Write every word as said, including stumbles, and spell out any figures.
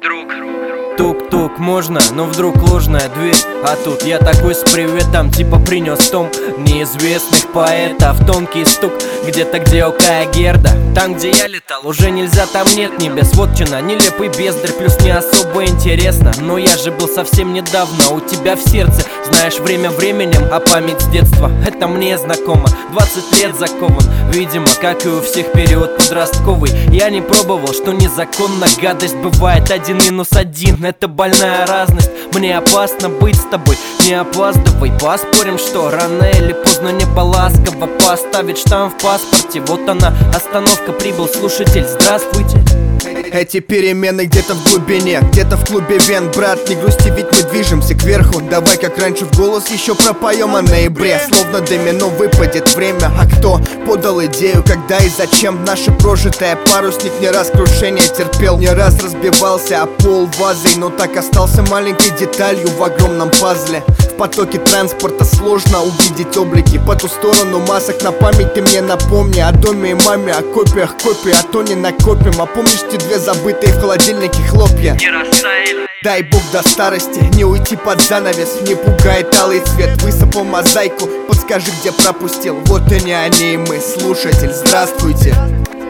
друг. Тук-тук, можно, но вдруг ложная дверь. А тут я такой с приветом, типа принес том неизвестных поэтов. Тонкий стук, где-то где Окая Герда. Там, где я летал, уже нельзя, там нет небес. Вотчина, нелепый бездарь, плюс не особо интересно. Но я же был совсем недавно у тебя в сердце. Знаешь, время временем, а память с детства, это мне знакомо. Двадцать лет закован, видимо, как и у всех период подростковый. Я не пробовал, что незаконно, гадость бывает один минус один. Это больная разность, мне опасно быть с тобой. Не опаздывай, поспорим, что рано или поздно небо ласково поставить штамп в паспорте. Вот она, остановка, прибыл слушатель, здравствуйте. Эти перемены где-то в глубине, где-то в клубе вен. Брат, не грусти, ведь мы движемся кверху. Давай как раньше в голос еще пропоем о ноябре. Словно домино выпадет время. А кто подал идею, когда и зачем? Наше прожитое, парусник не раз крушение терпел, не раз разбивался о пол вазой, но так остался маленькой деталью в огромном пазле. В потоке транспорта сложно увидеть облики по ту сторону масок. На память ты мне напомни о доме и маме, о копиях копий, а то не накопим. А помнишь те две забытые в холодильнике хлопья? Не растаяли. Дай бог до старости не уйти под занавес. Не пугает алый цвет, высыпал мозаику. Подскажи, где пропустил, вот и не они и мы. Слушатель, здравствуйте.